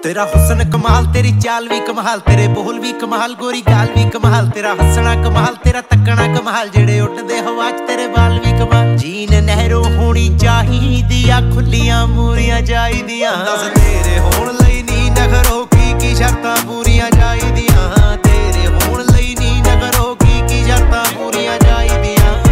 तेरा हुस्न कमाल, तेरी चाल भी कमाल, तेरे बोल भी कमाल, गोरी गाल भी कमाल, तेरा हसना कमाल, तेरा तकना कमाल, जेड़े उठदे हवा च तेरे बाल भी कमाल। जीन नहरों होनी चाहिदियां, खुलियां मूरियां चाहिदियां, दस तेरे होण लई नी नखरो की शर्तां पूरियां चाहिदियां, तेरे होण लई नी नखरो की शर्तां पूरियां चाहिदियां।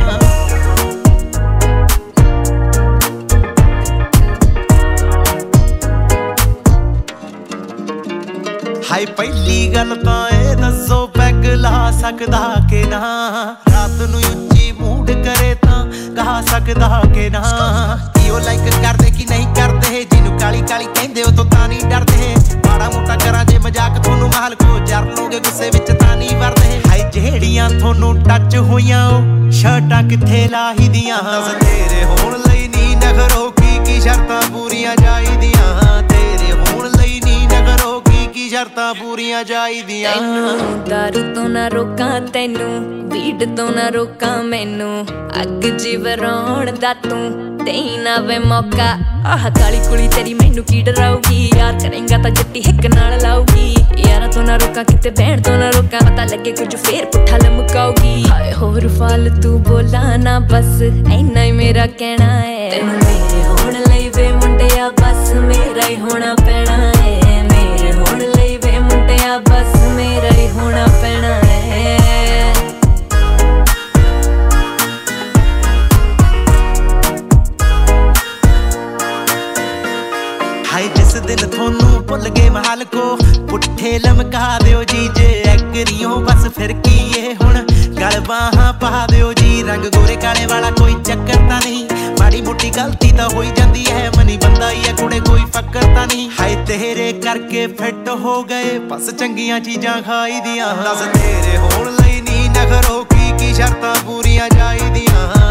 हाय पहली गल तां ए दस्सो पैग ला सकदा के ना, रात नूं उच्ची मूड करे तां गा सकदा के ना। इहो लाइक करदे कि नहीं करदे, जिन्नू काली काली कहंदे ओ तो तां नहीं डरदे। माड़ा मोटा करा जे मजाक थोनू महल को जर लोगे गुस्से विच तां नहीं वरदे। हाय जेहड़ियां थोनू टच होईयां ओ शर्टां कित्थे लाहीदियां, दस तेरे होण लई नी नखरो की शर्तां पूरियां चाहिदियां, तेरे होण लई नी नखरो की शर्तां पूरियां चाहिदियां। तैनू दारू तो ना रोकां, तैनू वीड तो ना रोकां, मैनू अग जिवराउण दा तू देई ना वे मौका। आह काली कुड़ी तेरी मैनू की डराऊगी, यार करेंगा तां जट्टी हिक नाल लाऊगी। यारां तो ना रोकां किते बहन तो ना रोकां, पता लगे कुछ फेर पुट्ठा लमकाऊगी। हाय होर फालतू बोला ना बस इन्ना ही मेरा कहना है। तैनू मेरे होण लई वे मुंडिया बस मेरा ही होना पैना है, मेरे होण लई वे मुंडिया बस मेरा ही होना पैना है। हाय जिस दिन थोनू भुल गए महल को पुट्ठे लमका दियो जी, जे एगरियों बस फिर की ये हुण गल बाहां पा दियो जी। रंग गोरे काले वाला कोई चक्कर तां नहीं, माड़ी मोटी गलती तां होई जांदी है, मनी बंदा ही है कुड़े कोई फक्कर तां नहीं। हाय तेरे करके फिट हो गए बस चंगियां चीजां खाई दियां, दस तेरे होण लई नी नखरो की शर्तां पूरियां चाहिदियां।